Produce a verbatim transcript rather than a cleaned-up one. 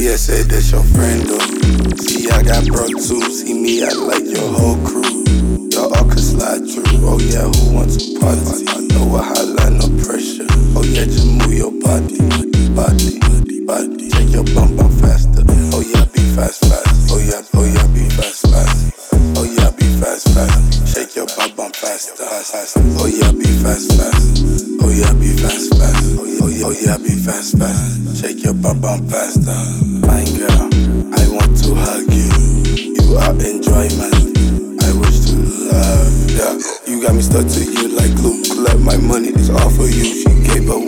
yeah, say that's your friend though. See, I got broke too. See me, I like your whole crew. Y'all all can slide through. Oh yeah, who wants to party? I know a hotline, no pressure. Oh yeah, just move your body, body, body. Take your bump up faster. Oh yeah, be fast, fast. Oh yeah, oh yeah, be fast, fast. Oh yeah, be fast, fast. Shake your bum bum faster, fast. Oh yeah, be fast, fast. Oh yeah, be fast, fast. Oh yeah, oh yeah, oh yeah, be fast, fast. Shake your bum bum faster. My girl, I want to hug you. You are enjoyment. I wish to love. Yeah, you got me stuck to you like glue. Collect my money, it's all for you. She gave up.